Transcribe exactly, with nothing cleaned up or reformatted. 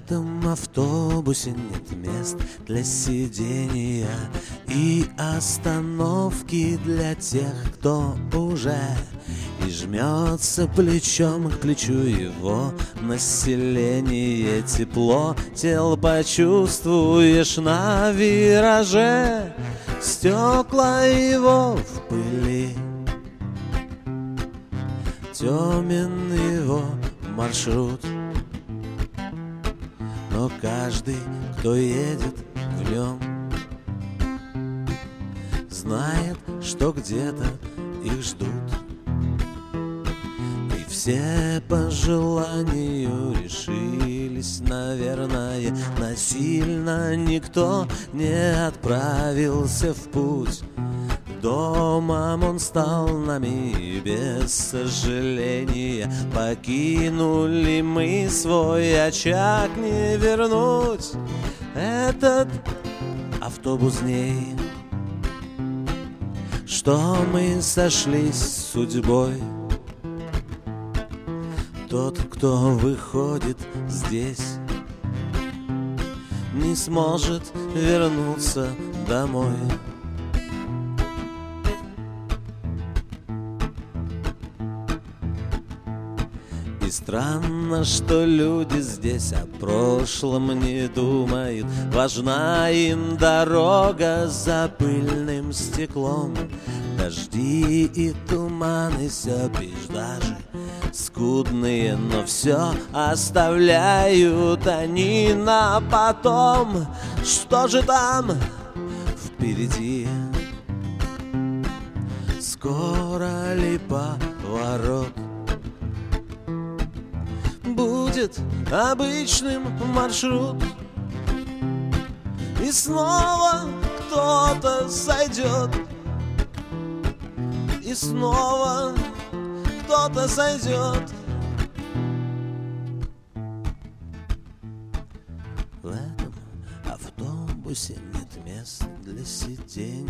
этом автобусе нет мест для сидения и остановки для тех, кто уже и жмется плечом к плечу его население. Тепло тел почувствуешь на вираже, стекла его в пыли. Темен его маршрут, но каждый, кто едет в нем, знает, что где-то их ждут. И все по желанию решились, наверное, насильно никто не отправился в путь. Домом он стал нами без сожаления. Покинули мы свой очаг, не вернуть этот автобус дней, что мы сошлись с судьбой. Тот, кто выходит здесь, не сможет вернуться домой. И странно, что люди здесь о прошлом не думают. Важна им дорога за пыльным стеклом. Дожди и туманы, все пейзажи скудные, но все оставляют они на потом. Что же там впереди? Скоро ли поворот? Будет обычным маршрут, и снова кто-то сойдет, и снова кто-то сойдет. В этом автобусе нет мест для сидения